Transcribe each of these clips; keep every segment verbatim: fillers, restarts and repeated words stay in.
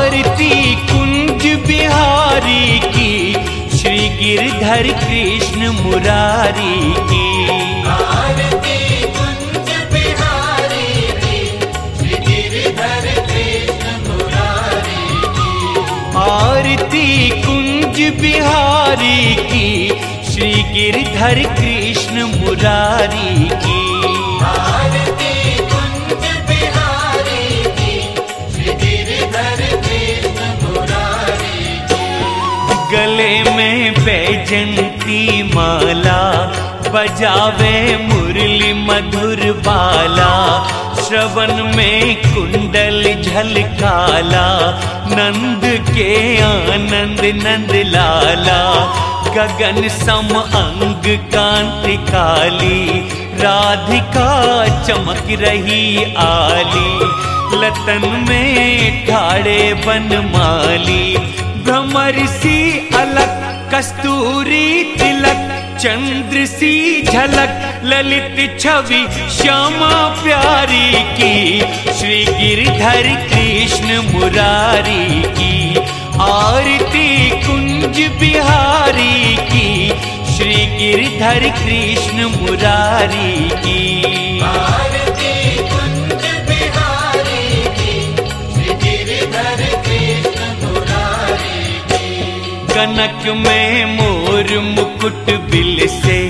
आरती कुंज बिहारी की, श्री गिरधर कृष्ण मुरारी की। आरती कुंज बिहारी की, श्री गिरधर कृष्ण मुरारी की। आरती कुंज बिहारी की, श्री गिरधर कृष्ण मुरारी की। आरती कुंज बिहारी की, श्री गिरधर कृष्ण मुरारी की। गले में बैजंती माला, बजावे मुरली मधुर बाला। श्रवण में कुंडल झलकाला, नंद के आनंद नंद लाला। गगन सम अंग कांति काली, राधिका चमक रही आली। लतन में ठाड़े बनमाली, भ्रमर सी अलक कस्तूरी तिलक। चंद्र सी झलक ललित छवि श्यामा प्यारी की, श्री गिरधर कृष्ण मुरारी की। आरती कुंज बिहारी की, श्री गिरधर कृष्ण मुरारी की। आरती कुंज बिहारी की, श्री गिरधर कृष्ण मुरारी की। कनक में मोर मुकुट बिल से,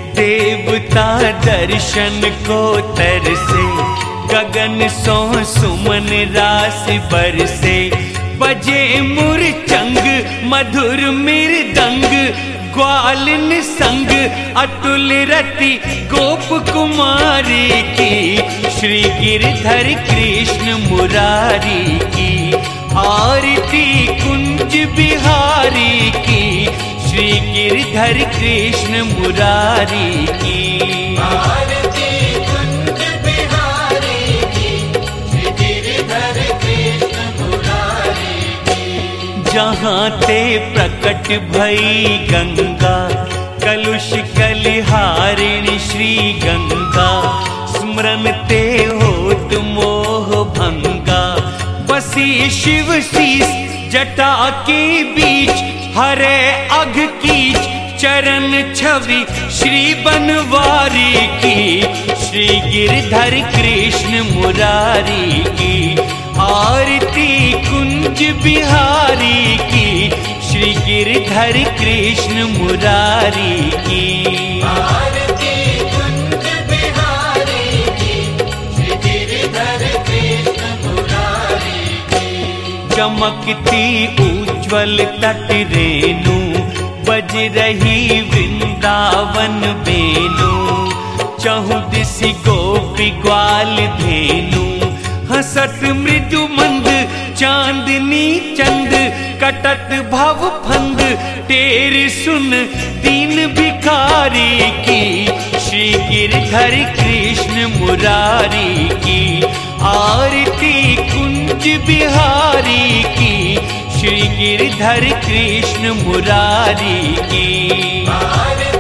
देवता दर्शन को तरसे। गगन सो सुमन राशि बरसे, बजे मुरचंग मधुर मृदंग। ग्वालिन संग अतुल रति गोप कुमारी की, श्री गिरधर कृष्ण मुरारी की। आरती कुंज बिहारी की, श्री गिरधर कृष्ण मुरारी की। आरती कुंज बिहारी की, श्री गिरधर कृष्ण मुरारी की। जहाँ ते प्रकट भई गंगा, कलुष कलिहारिणी श्री गंगा। स्मरण ते होत मोह भंगा, बसी शिव शीस जटा के बीच। हरे अघ कीच चरण छवि श्री बनवारी की, श्री गिरधर कृष्ण मुरारी की। आरती कुंज बिहारी की, श्री गिरधर कृष्ण मुरारी की। आरती कुंज बिहारी की, श्री गिरधर कृष्ण मुरारी की। चमकती उज्ज्वल तट रेणु, बज रही वृंदावन बेनु। चहु दिशि गोपी ग्वाल धेनु, हसत मृदु मंद चांदनी चंद। कटत भव फंद तेरी सुन दीन भिखारी की, श्री गिरधर कृष्ण मुरारी की। आरती कुंज बिहारी की, श्री गिरधर कृष्ण मुरारी की।